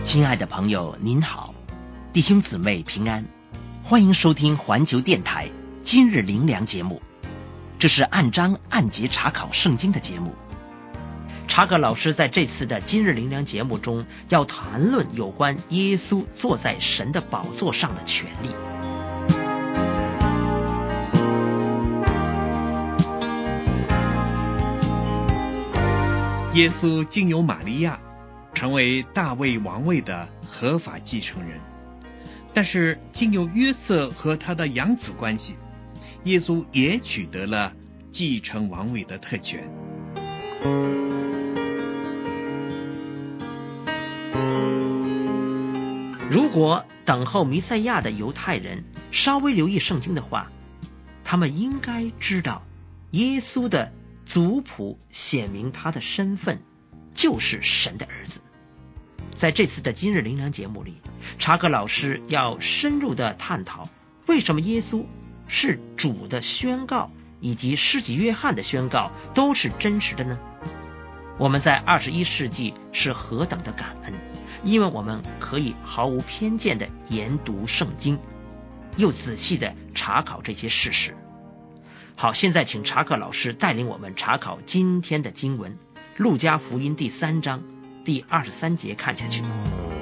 亲爱的朋友您好，弟兄姊妹平安，欢迎收听环球电台今日灵粮节目。这是按章按节查考圣经的节目。查克老师在这次的今日灵粮节目中要谈论有关耶稣坐在神的宝座上的权利。 耶稣经由玛利亚成为大卫王位的合法继承人，但是经由约瑟和他的养子关系，耶稣也取得了继承王位的特权。 如果等候弥赛亚的犹太人稍微留意圣经的话，他们应该知道耶稣的族谱显明他的身份就是神的儿子。在这次的今日灵粮节目里，查克老师要深入的探讨为什么耶稣是主的宣告以及施洗约翰的宣告都是真实的呢？我们在21世纪是何等的感恩，因为我们可以毫无偏见的研读圣经，又仔细的查考这些事实。好，现在请查克老师带领我们查考今天的经文，路加福音第3章第23节看下去。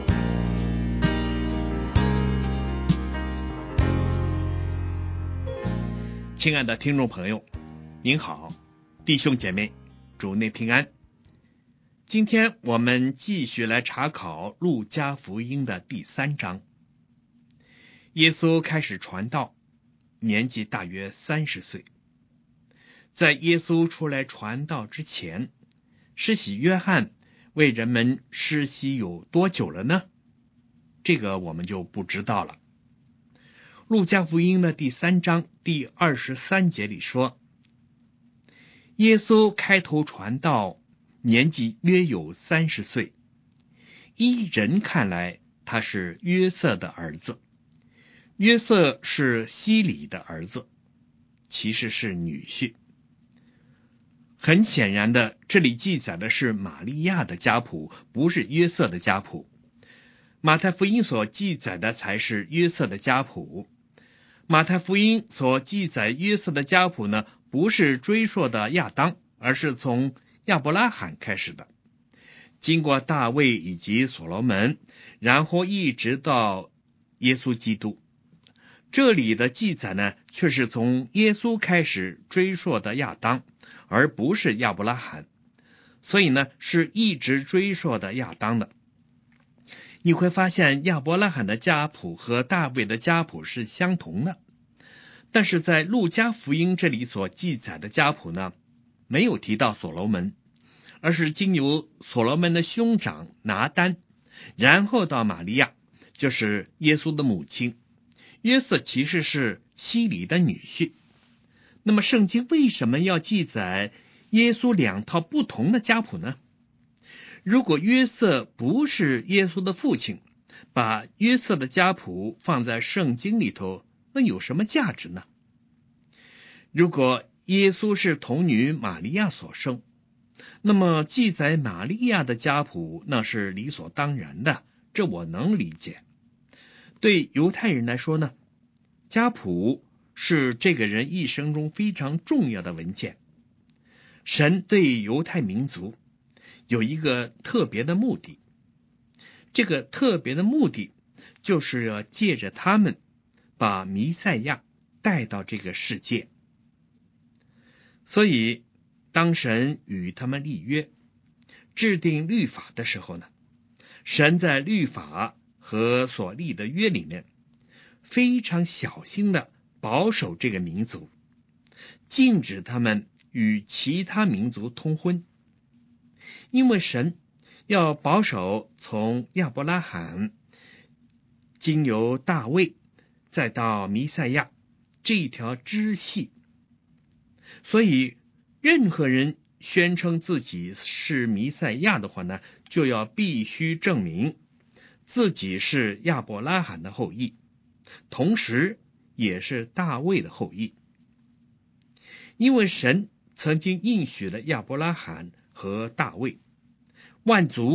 亲爱的听众朋友，您好，弟兄姐妹，主内平安。今天我们继续来查考路加福音的第3章。耶稣开始传道，年纪大约30岁。在耶稣出来传道之前，施洗约翰为人们施洗有多久了呢？这个我们就不知道了。路加福音的第3章第23节里说，耶稣开头传道，年纪约有30岁，依人看来，他是约瑟的儿子。约瑟是希里的儿子，其实是女婿。很显然的，这里记载的是玛利亚的家谱，不是约瑟的家谱。马太福音所记载的才是约瑟的家谱。马太福音所记载约瑟的家谱呢，不是追溯的亚当，而是从亚伯拉罕开始的，经过大卫以及所罗门，然后一直到耶稣基督。这里的记载呢，却是从耶稣开始追溯的亚当，而不是亚伯拉罕，所以呢，是一直追溯的亚当的。你会发现亚伯拉罕的家谱和大卫的家谱是相同的，但是在路加福音这里所记载的家谱呢，没有提到所罗门，而是经由所罗门的兄长拿单，然后到玛利亚，就是耶稣的母亲。约瑟其实是希里的女婿。那么圣经为什么要记载耶稣2套不同的家谱呢？如果约瑟不是耶稣的父亲，把约瑟的家谱放在圣经里头，那有什么价值呢？如果耶稣是童女玛利亚所生，那么记载玛利亚的家谱那是理所当然的，这我能理解。对犹太人来说呢，家谱是这个人一生中非常重要的文件。神对犹太民族有一个特别的目的，这个特别的目的就是要借着他们把弥赛亚带到这个世界。所以当神与他们立约，制定律法的时候呢，神在律法和所立的约里面非常小心的保守这个民族，禁止他们与其他民族通婚，因为神要保守从亚伯拉罕经由大卫再到弥赛亚这一条支系。所以任何人宣称自己是弥赛亚的话呢，就要必须证明自己是亚伯拉罕的后裔，同时也是大卫的后裔。因为神曾经应许了亚伯拉罕和大卫，万族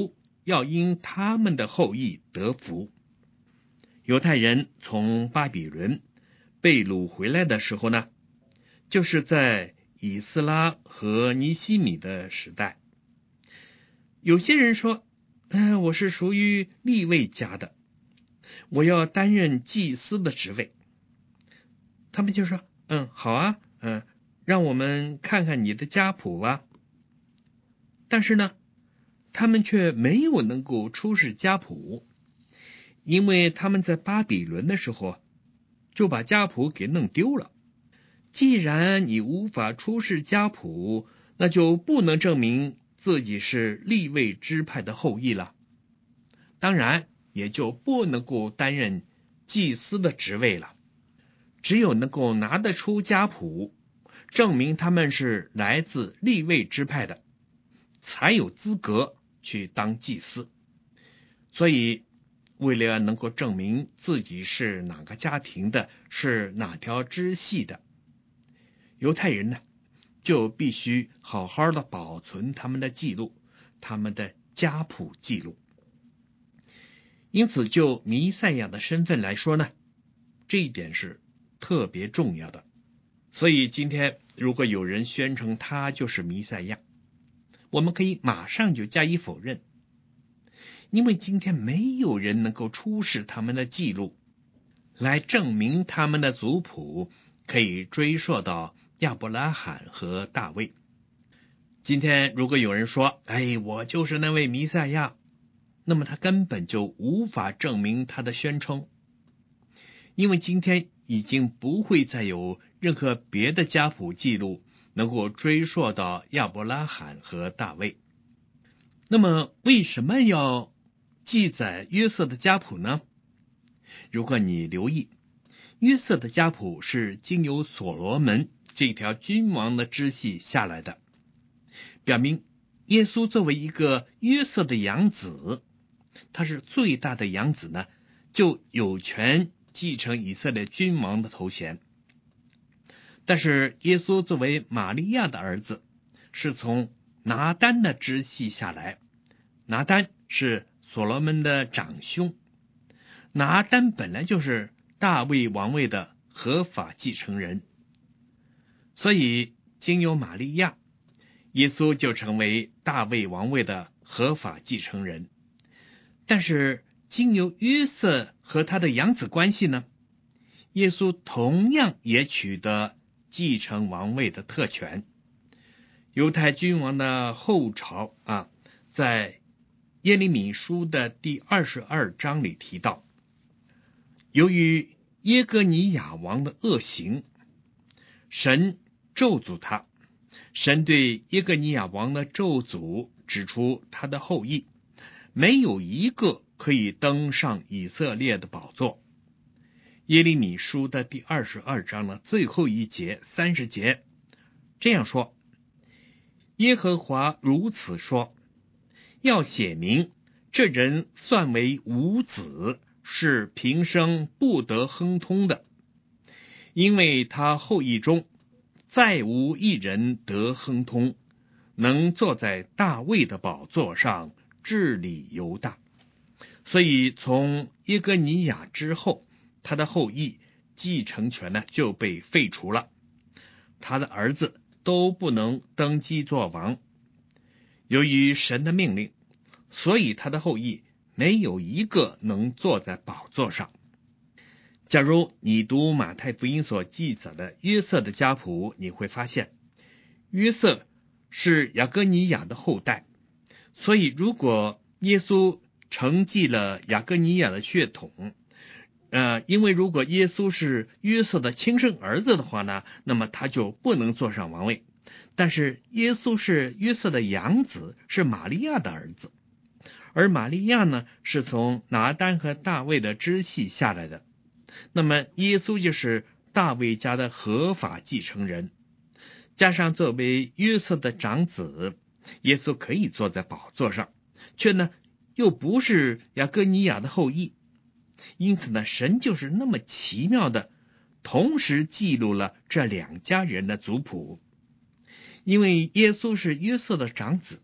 要因他们的后裔得福。犹太人从巴比伦被掳回来的时候呢，就是在以斯拉和尼希米的时代。有些人说，我是属于利未家的，我要担任祭司的职位。他们就说，好啊，让我们看看你的家谱吧。但是呢，他们却没有能够出示家谱，因为他们在巴比伦的时候就把家谱给弄丢了。既然你无法出示家谱，那就不能证明自己是利未支派的后裔了，当然也就不能够担任祭司的职位了。只有能够拿得出家谱，证明他们是来自利未支派的，才有资格去当祭司。所以为了能够证明自己是哪个家庭的，是哪条支系的，犹太人呢就必须好好的保存他们的记录，他们的家谱记录。因此就弥赛亚的身份来说呢，这一点是特别重要的。所以今天如果有人宣称他就是弥赛亚，我们可以马上就加以否认，因为今天没有人能够出示他们的记录来证明他们的族谱可以追溯到亚伯拉罕和大卫。今天如果有人说，我就是那位弥赛亚，那么他根本就无法证明他的宣称，因为今天已经不会再有任何别的家谱记录能够追溯到亚伯拉罕和大卫。那么为什么要记载约瑟的家谱呢？如果你留意，约瑟的家谱是经由所罗门这条君王的支系下来的，表明耶稣作为一个约瑟的养子，他是最大的养子呢，就有权继承以色列君王的头衔。但是耶稣作为玛利亚的儿子，是从拿单的支系下来。拿单是所罗门的长兄，拿单本来就是大卫王位的合法继承人，所以经由玛利亚，耶稣就成为大卫王位的合法继承人。但是经由约瑟和他的养子关系呢，耶稣同样也取得继承王位的特权。犹太君王的后朝在耶利米书的第22章里提到，由于耶哥尼雅王的恶行，神咒诅他，神对耶哥尼雅王的咒诅指出他的后裔没有一个可以登上以色列的宝座。耶利米书的第22章的最后一节30节这样说，耶和华如此说，要写明这人算为无子，是平生不得亨通的，因为他后裔中再无一人得亨通，能坐在大卫的宝座上治理犹大。所以从耶哥尼雅之后，他的后裔继承权呢就被废除了，他的儿子都不能登基做王。由于神的命令，所以他的后裔没有一个能坐在宝座上。假如你读马太福音所记载的约瑟的家谱，你会发现约瑟是雅各尼亚的后代，所以如果耶稣承继了雅各尼亚的血统，因为如果耶稣是约瑟的亲生儿子的话呢，那么他就不能坐上王位。但是耶稣是约瑟的养子，是玛利亚的儿子，而玛利亚呢是从拿单和大卫的支系下来的，那么耶稣就是大卫家的合法继承人，加上作为约瑟的长子，耶稣可以坐在宝座上，却呢又不是雅各尼亚的后裔。因此呢，神就是那么奇妙的同时记录了这两家人的族谱。因为耶稣是约瑟的长子，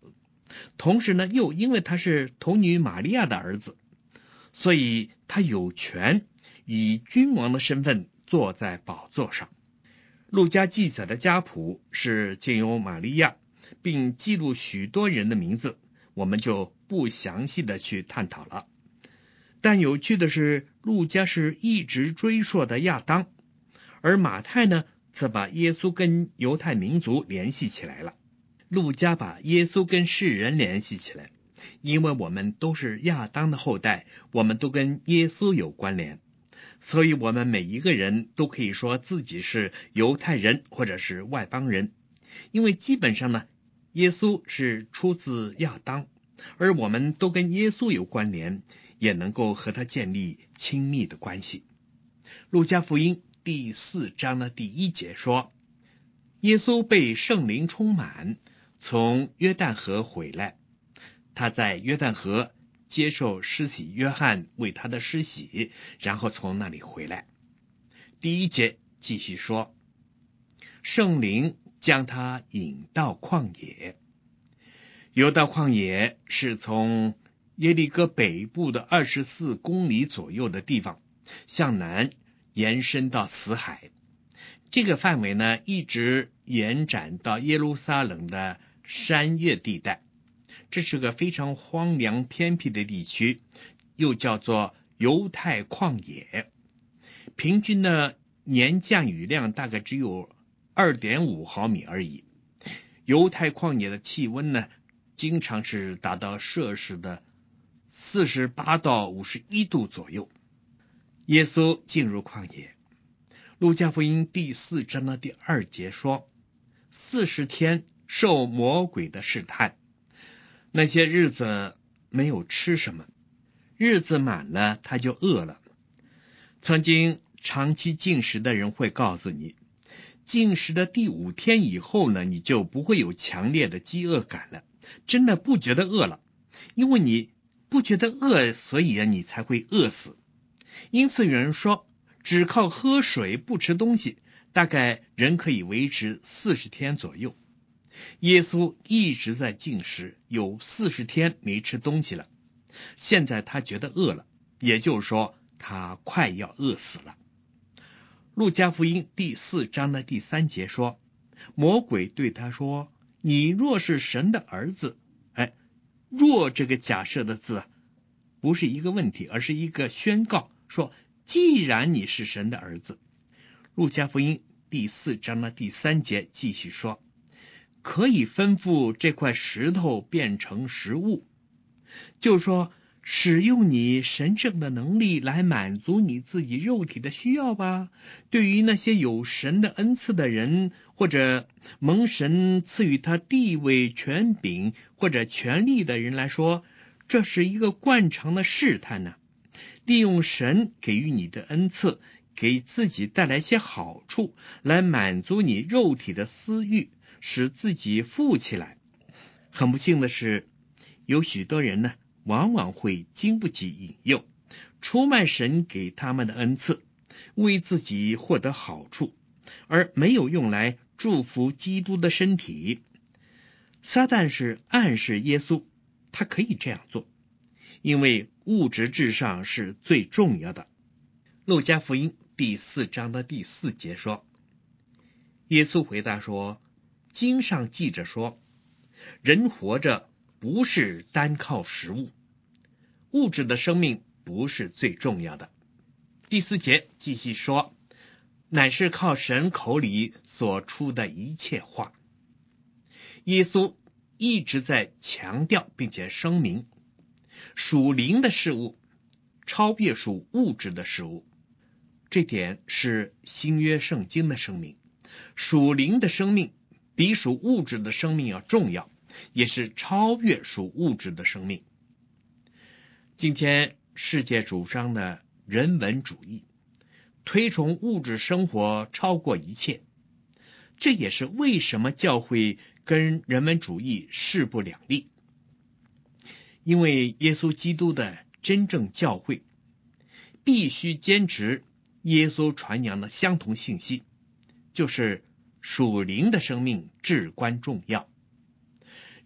同时呢，又因为他是童女玛利亚的儿子，所以他有权以君王的身份坐在宝座上。路加记载的家谱是借由玛利亚，并记录许多人的名字，我们就不详细的去探讨了。但有趣的是，路加是一直追溯的亚当，而马太呢，则把耶稣跟犹太民族联系起来了。路加把耶稣跟世人联系起来，因为我们都是亚当的后代，我们都跟耶稣有关联，所以我们每一个人都可以说自己是犹太人或者是外邦人，因为基本上呢，耶稣是出自亚当，而我们都跟耶稣有关联，也能够和他建立亲密的关系。路加福音第4章的第1节说，耶稣被圣灵充满，从约旦河回来，他在约旦河接受施洗约翰为他的施洗，然后从那里回来。第1节继续说，圣灵将他引到旷野。游到旷野是从耶利哥北部的24公里左右的地方向南延伸到死海，这个范围呢一直延展到耶路撒冷的山岳地带。这是个非常荒凉偏僻的地区，又叫做犹太旷野。平均的年降雨量大概只有 2.5 毫米而已。犹太旷野的气温呢，经常是达到摄氏的48到51度左右。耶稣进入旷野，路加福音第4章的第2节说，40天受魔鬼的试探。那些日子没有吃什么，日子满了他就饿了。曾经长期禁食的人会告诉你，禁食的第5天以后呢，你就不会有强烈的饥饿感了，真的不觉得饿了，因为你不觉得饿，所以你才会饿死。因此有人说，只靠喝水不吃东西，大概人可以维持40天左右。耶稣一直在禁食，有40天没吃东西了，现在他觉得饿了，也就是说他快要饿死了。路加福音第4章的第3节说，魔鬼对他说，你若是神的儿子。若这个假设的字不是一个问题，而是一个宣告，说既然你是神的儿子。路加福音第4章的第3节继续说，可以吩咐这块石头变成食物，就是说使用你神圣的能力来满足你自己肉体的需要吧。对于那些有神的恩赐的人，或者蒙神赐予他地位、权柄或者权力的人来说，这是一个惯常的试探呢。利用神给予你的恩赐，给自己带来些好处，来满足你肉体的私欲，使自己富起来。很不幸的是，有许多人呢，往往会经不起引诱，出卖神给他们的恩赐，为自己获得好处，而没有用来祝福基督的身体。撒旦是暗示耶稣，他可以这样做，因为物质至上是最重要的。路加福音第4章的第4节说，耶稣回答说，经上记着说，人活着不是单靠食物，物质的生命不是最重要的。第4节继续说，乃是靠神口里所出的一切话。耶稣一直在强调并且声明，属灵的事物超越属物质的事物，这点是新约圣经的声明。属灵的生命比属物质的生命要重要，也是超越属物质的生命。今天世界主张的人文主义，推崇物质生活超过一切，这也是为什么教会跟人文主义势不两立。因为耶稣基督的真正教会必须坚持耶稣传扬的相同信息，就是属灵的生命至关重要。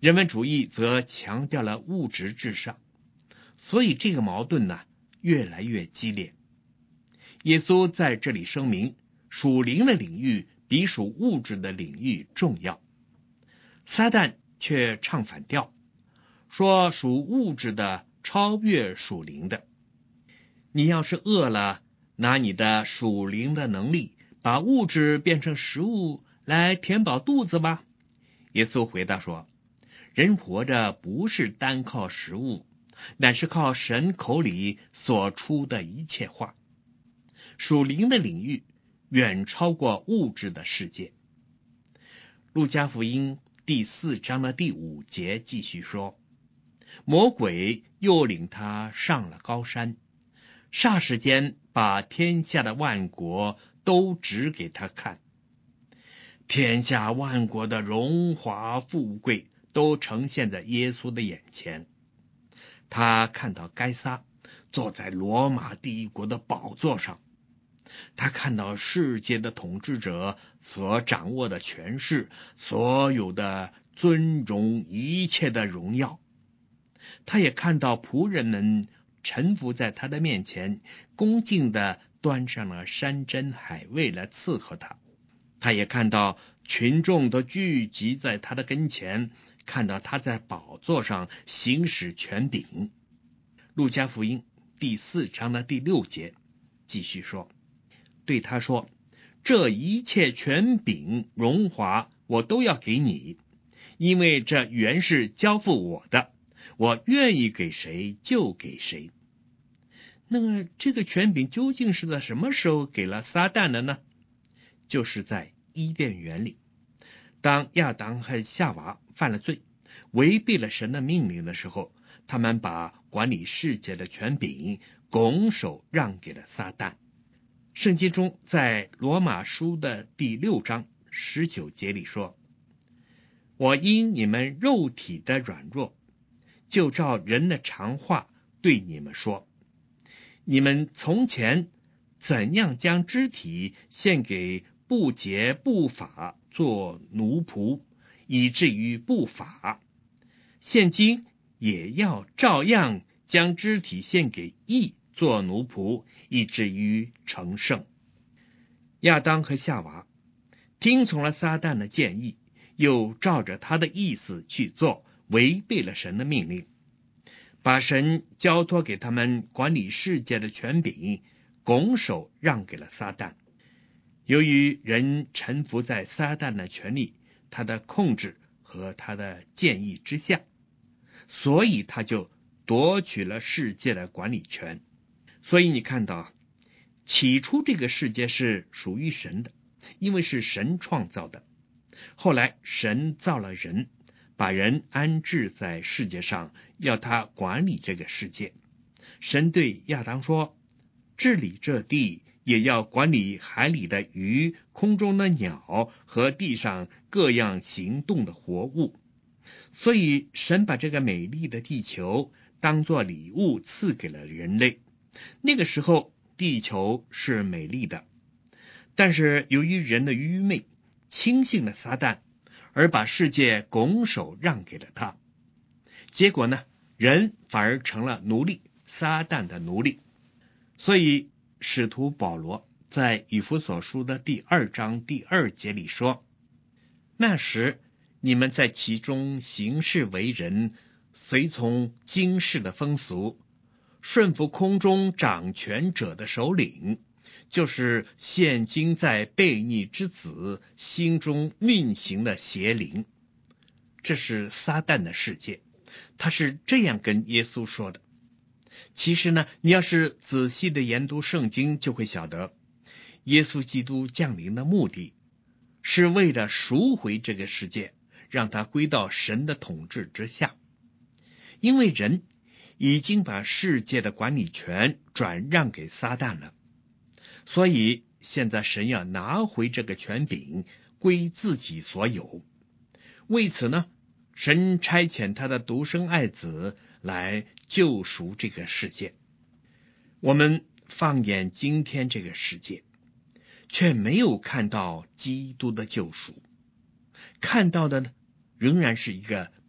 人文主义则强调了物质至上，所以这个矛盾呢越来越激烈。耶稣在这里声明，属灵的领域比属物质的领域重要。撒旦却唱反调，说属物质的超越属灵的。你要是饿了，拿你的属灵的能力把物质变成食物来填饱肚子吧。耶稣回答说，人活着不是单靠食物，乃是靠神口里所出的一切话。属灵的领域远超过物质的世界。路加福音第4章的第5节继续说，魔鬼又领他上了高山，霎时间把天下的万国都指给他看。天下万国的荣华富贵都呈现在耶稣的眼前。他看到该撒坐在罗马帝国的宝座上，他看到世界的统治者所掌握的权势，所有的尊荣，一切的荣耀。他也看到仆人们臣服在他的面前，恭敬地端上了山珍海味来伺候他。他也看到群众都聚集在他的跟前，看到他在宝座上行使权柄。路加福音第4章的第6节继续说，对他说，这一切权柄荣华我都要给你，因为这原是交付我的，我愿意给谁就给谁。那么这个权柄究竟是在什么时候给了撒旦的呢？就是在伊甸园里，当亚当和夏娃犯了罪，违背了神的命令的时候，他们把管理世界的权柄拱手让给了撒旦。圣经中在罗马书的第6章19节里说，我因你们肉体的软弱，就照人的常话对你们说，你们从前怎样将肢体献给不洁不法做奴仆，以至于不法，现今也要照样将肢体献给义做奴仆，以至于成圣。亚当和夏娃听从了撒旦的建议，又照着他的意思去做，违背了神的命令，把神交托给他们管理世界的权柄拱手让给了撒旦。由于人臣服在撒旦的权力、他的控制和他的建议之下，所以他就夺取了世界的管理权。所以你看到，起初这个世界是属于神的，因为是神创造的。后来神造了人，把人安置在世界上，要他管理这个世界。神对亚当说，治理这地，也要管理海里的鱼、空中的鸟和地上各样行动的活物。所以神把这个美丽的地球当作礼物赐给了人类。那个时候地球是美丽的，但是由于人的愚昧，轻信了撒旦，而把世界拱手让给了他。结果呢，人反而成了奴隶，撒旦的奴隶。所以使徒保罗在以弗所书的第2章第2节里说，那时你们在其中行事为人，随从今世的风俗，顺服空中掌权者的首领，就是现今在悖逆之子心中运行的邪灵。这是撒旦的世界，他是这样跟耶稣说的。其实呢，你要是仔细的研读圣经，就会晓得耶稣基督降临的目的是为了赎回这个世界，让它归到神的统治之下。因为人已经把世界的管理权转让给撒旦了，所以现在神要拿回这个权柄归自己所有。为此呢，神差遣他的独生爱子来救赎这个世界。我们放眼今天这个世界，却没有看到基督的救赎，看到的呢，仍然是一个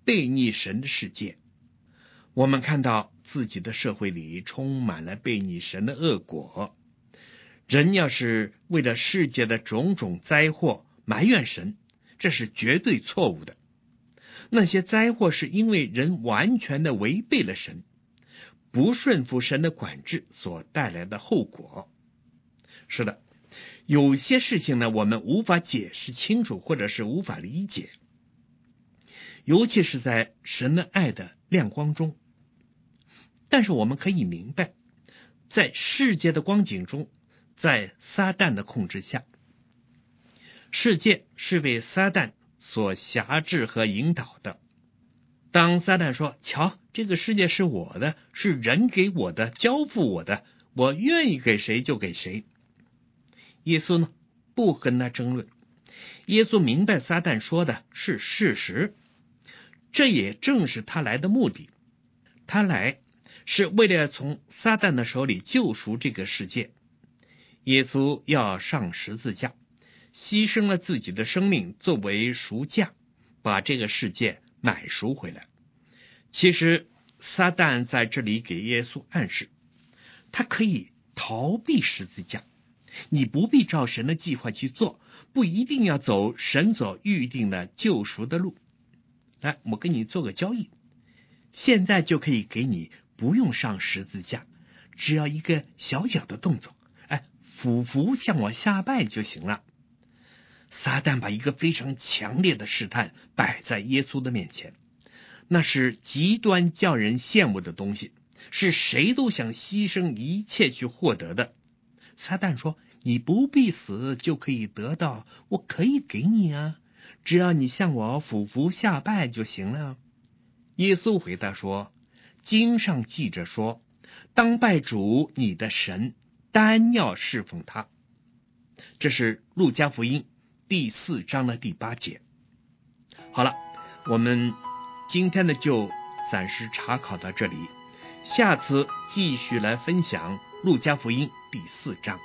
悖逆神的世界。我们看到自己的社会里充满了悖逆神的恶果，人要是为了世界的种种灾祸埋怨神，这是绝对错误的。那些灾祸是因为人完全的违背了神，不顺服神的管制所带来的后果。是的，有些事情呢，我们无法解释清楚，或者是无法理解，尤其是在神的爱的亮光中。但是我们可以明白，在世界的光景中，在撒旦的控制下，世界是被撒旦所辖制和引导的。当撒旦说，瞧，这个世界是我的，是人给我的，交付我的，我愿意给谁就给谁。耶稣呢，不跟他争论。耶稣明白撒旦说的是事实，这也正是他来的目的。他来是为了从撒旦的手里救赎这个世界。耶稣要上十字架，牺牲了自己的生命作为赎价，把这个世界买赎回来。其实撒旦在这里给耶稣暗示，他可以逃避十字架，你不必照神的计划去做，不一定要走神所预定的救赎的路。来，我跟你做个交易，现在就可以给你不用上十字架，只要一个小小的动作，俯伏向我下拜就行了。撒旦把一个非常强烈的试探摆在耶稣的面前，那是极端叫人羡慕的东西，是谁都想牺牲一切去获得的。撒旦说，你不必死就可以得到，我可以给你啊，只要你向我俯伏下拜就行了。耶稣回答说，经上记着说，当拜主你的神，单要侍奉他。这是路加福音第4章的第8节。好了，我们今天呢就暂时查考到这里，下次继续来分享路加福音第4章。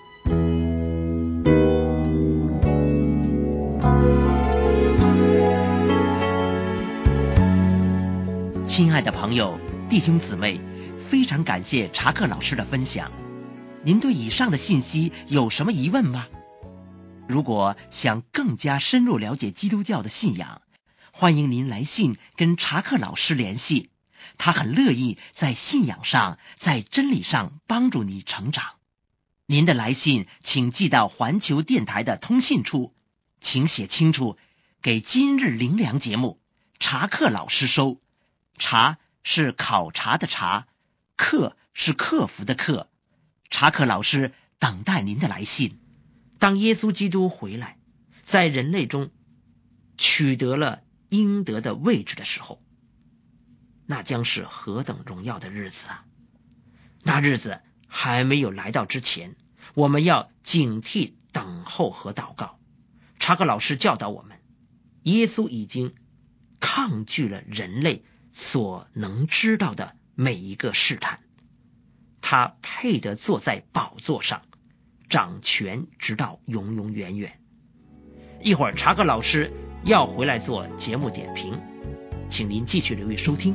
亲爱的朋友、弟兄姊妹，非常感谢查克老师的分享。您对以上的信息有什么疑问吗？如果想更加深入了解基督教的信仰，欢迎您来信跟查克老师联系，他很乐意在信仰上、在真理上帮助你成长。您的来信请寄到环球电台的通信处，请写清楚给今日灵粮节目，查克老师收。查是考察的查，克是克服的克。查克老师等待您的来信。当耶稣基督回来，在人类中取得了应得的位置的时候，那将是何等荣耀的日子啊！那日子还没有来到之前，我们要警惕、等候和祷告。查克老师教导我们，耶稣已经抗拒了人类所能知道的每一个试探，他配得坐在宝座上，掌权直到永永远远。一会儿查克老师要回来做节目点评，请您继续留意收听。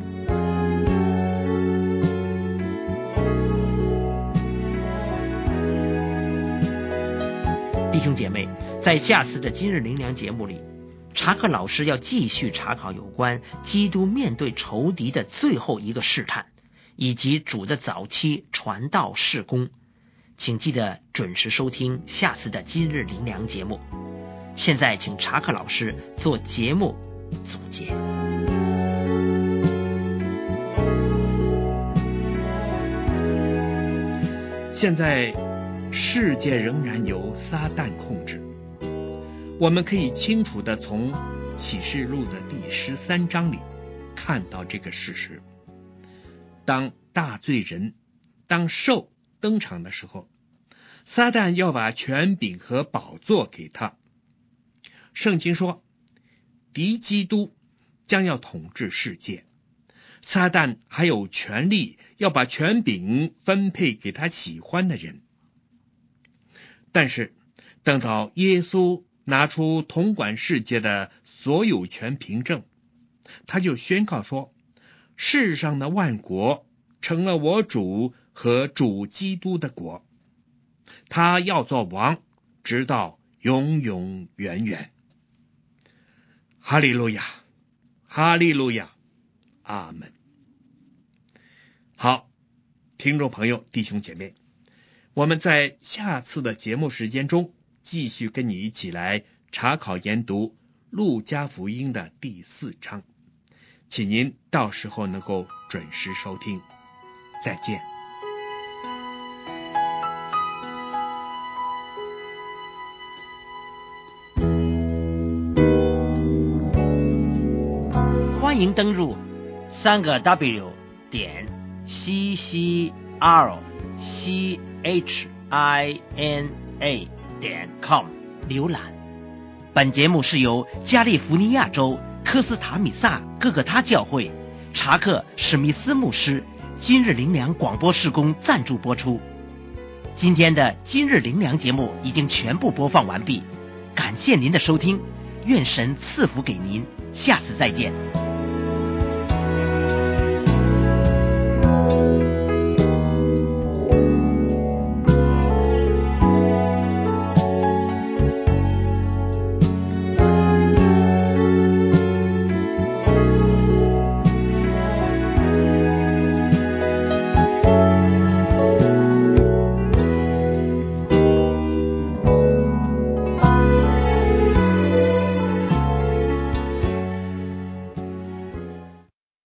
弟兄姐妹，在下次的今日灵粮节目里，查克老师要继续查考有关基督面对仇敌的最后一个试探，以及主的早期传道事工。请记得准时收听下次的今日灵粮节目。现在请查克老师做节目总结。 现在世界仍然由撒旦控制，我们可以清楚地从启示录的第13章里看到这个事实。当大罪人、当兽登场的时候，撒旦要把权柄和宝座给他。圣经说，敌基督将要统治世界，撒旦还有权力要把权柄分配给他喜欢的人。但是等到耶稣拿出统管世界的所有权凭证， 他就宣告说，世上的万国成了我主和主基督的国，他要做王，直到永永远远。哈利路亚，哈利路亚，阿们。好，听众朋友，弟兄姐妹，我们在下次的节目时间中继续跟你一起来查考研读路加福音的第4章，请您到时候能够准时收听。再见。 欢迎登入3W CCRCHINA.com 浏览。本节目是由加利福尼亚州科斯塔米萨各个他教会查克史密斯牧师今日灵粮广播事工赞助播出。今天的今日灵粮节目已经全部播放完毕，感谢您的收听，愿神赐福给您，下次再见。